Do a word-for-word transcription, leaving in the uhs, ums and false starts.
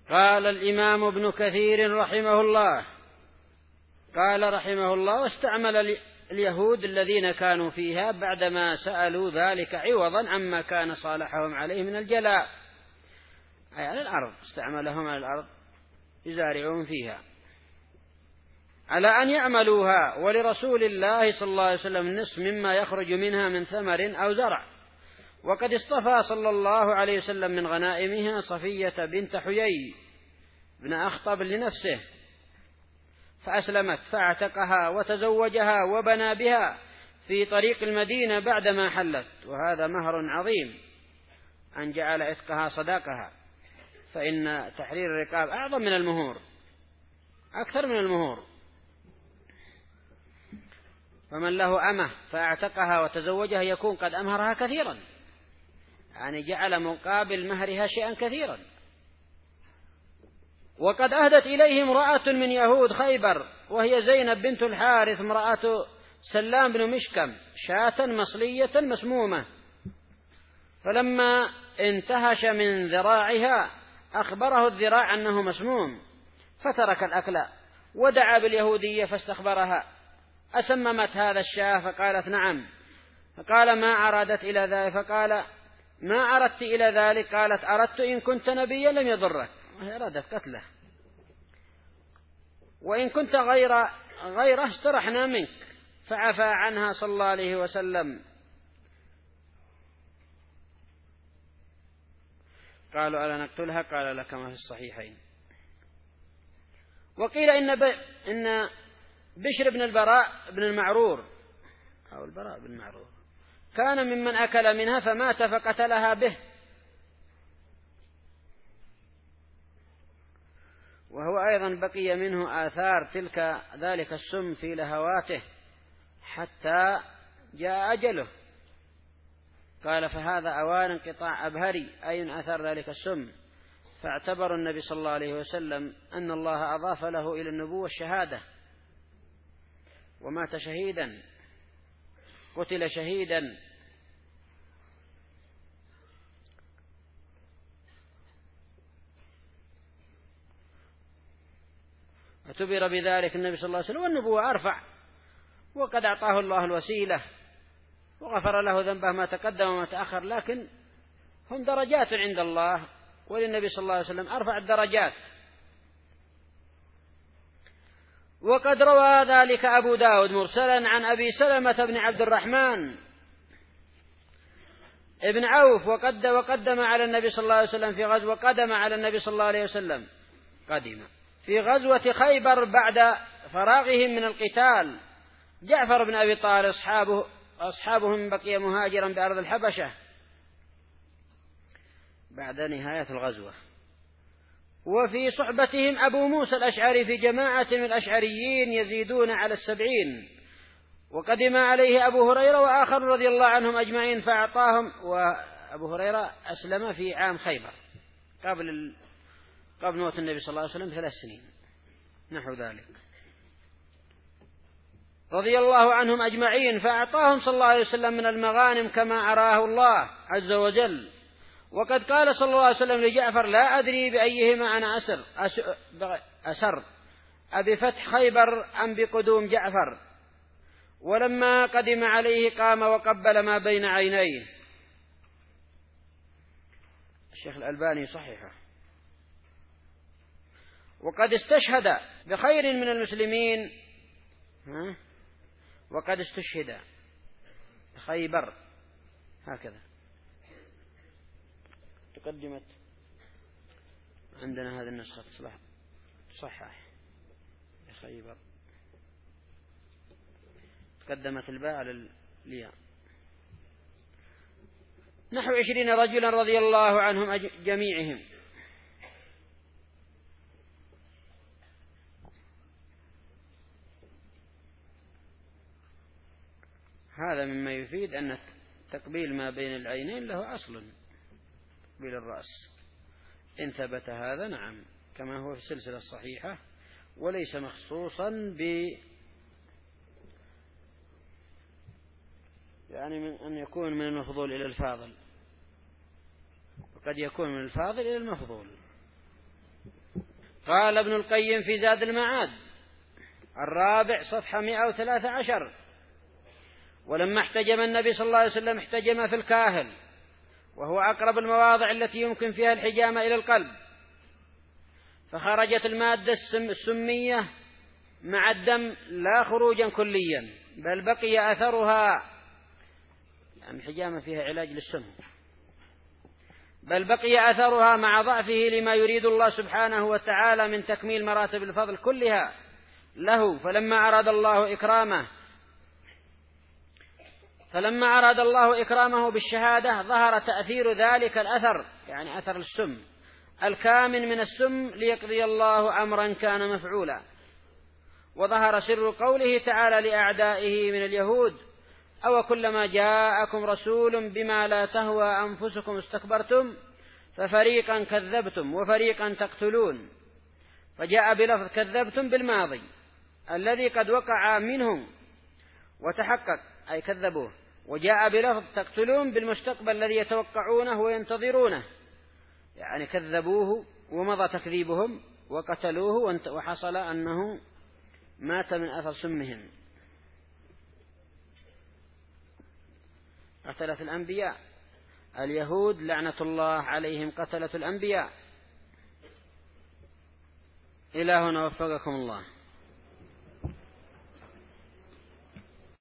قال الإمام ابن كثير رحمه الله قال رحمه الله: واستعمل اليهود الذين كانوا فيها بعدما سألوا ذلك عوضا عما كان صالحهم عليه من الجلاء، أي على الأرض، استعملهم على الأرض يزارعون فيها على أن يعملوها، ولرسول الله صلى الله عليه وسلم النصف مما يخرج منها من ثمر أو زرع. وقد اصطفى صلى الله عليه وسلم من غنائمها صفية بنت حيي بن أخطب لنفسه فأسلمت، فاعتقها وتزوجها وبنى بها في طريق المدينة بعدما حلت، وهذا مهر عظيم أن جعل عتقها صداقها، فإن تحرير الرقاب أعظم من المهور، أكثر من المهور. فمن له أمه فاعتقها وتزوجها يكون قد أمهرها كثيرا، يعني جعل مقابل مهرها شيئا كثيرا. وقد أهدت إليه امرأة من يهود خيبر وهي زينب بنت الحارث امرأة سلام بن مشكم شاة مصلية مسمومة، فلما انتهش من ذراعها أخبره الذراع أنه مسموم فترك الأكل، ودعا باليهودية فاستخبرها: أسممت هذا الشاة؟ فقالت: نعم. فقال: ما أرادت إلى ذلك؟ فقال: ما أردت إلى ذلك؟ قالت: أردت إن كنت نبيا لم يضرك، وهي أرادت قتله، وإن كنت غير غيره استرحنا منك، فعفى عنها صلى الله عليه وسلم. قالوا: ألا نقتلها؟ قال: لك ما في الصحيحين. وقيل إن, ب... إن بشر بن البراء بن المعرور أو البراء بن المعرور كان ممن أكل منها فمات فقتلها به، وهو أيضا بقي منه آثار تلك ذلك السم في لهواته حتى جاء أجله. قال: فهذا أوان انقطاع أبهري، أي من آثار ذلك السم. فاعتبر النبي صلى الله عليه وسلم أن الله أضاف له إلى النبوة الشهادة، ومات شهيدا، قتل شهيدا. اعتبر بذلك النبي صلى الله عليه وسلم، والنبوة أرفع، وقد أعطاه الله الوسيلة وغفر له ذنبه ما تقدم وما تأخر، لكن هم درجات عند الله، وللنبي صلى الله عليه وسلم أرفع الدرجات. وقد روى ذلك أبو داود مرسلا عن أبي سلمة بن عبد الرحمن ابن عوف وقد وقدم على النبي صلى الله عليه وسلم في غزوة قدم على النبي صلى الله عليه وسلم قدم في غزوة خيبر بعد فراغهم من القتال جعفر بن أبي طالب أصحابه أصحابهم بقي مهاجرا بأرض الحبشة بعد نهاية الغزوة، وفي صحبتهم أبو موسى الأشعري في جماعة من الأشعريين يزيدون على السبعين، وقدم عليه أبو هريرة وآخر رضي الله عنهم أجمعين فأعطاهم. وأبو هريرة أسلم في عام خيبر قبل قبل موت النبي صلى الله عليه وسلم ثلاث سنين نحو ذلك، رضي الله عنهم أجمعين، فأعطاهم صلى الله عليه وسلم من المغانم كما أراه الله عز وجل. وقد قال صلى الله عليه وسلم لجعفر: لا أدري بأيهما أنا أسر أسر أبفتح خيبر أم بقدوم جعفر. ولما قدم عليه قام وقبل ما بين عينيه. الشيخ الألباني صحيحه. وقد استشهد بخير من المسلمين ها؟ وقد استشهد خيبر هكذا تقدمت عندنا هذه النسخة صحح خيبر، تقدمت الباء على الياء. نحو عشرين رجلا رضي الله عنهم جميعهم. هذا مما يفيد أن تقبيل ما بين العينين له أصل، تقبيل الرأس إن ثبت هذا نعم كما هو في السلسلة الصحيحة، وليس مخصوصا ب يعني من أن يكون من المفضول إلى الفاضل، وقد يكون من الفاضل إلى المفضول. قال ابن القيم في زاد المعاد الرابع صفحة مئة وثلاثة عشر: ولما احتجم النبي صلى الله عليه وسلم احتجم في الكاهل، وهو أقرب المواضع التي يمكن فيها الحجامة إلى القلب، فخرجت المادة السمية مع الدم لا خروجا كليا، بل بقي أثرها، يعني الحجامة فيها علاج للسم، بل بقي أثرها مع ضعفه لما يريد الله سبحانه وتعالى من تكميل مراتب الفضل كلها له. فلما أراد الله إكرامه فلما أراد الله إكرامه بالشهادة ظهر تأثير ذلك الأثر، يعني أثر السم الكامن من السم، ليقضي الله أمرا كان مفعولا. وظهر سر قوله تعالى لأعدائه من اليهود: أو كلما جاءكم رسول بما لا تهوى أنفسكم استكبرتم ففريقا كذبتم وفريقا تقتلون. فجاء بلفظ كذبتم بالماضي الذي قد وقع منهم وتحقق، أي كذبوه، وجاء بلفظ تقتلون بالمستقبل الذي يتوقعونه وينتظرونه، يعني كذبوه ومضى تكذيبهم وقتلوه وحصل أنه مات من أثر سمهم. قتلة الأنبياء، اليهود لعنة الله عليهم قتلة الأنبياء. إلهنا وفقكم الله.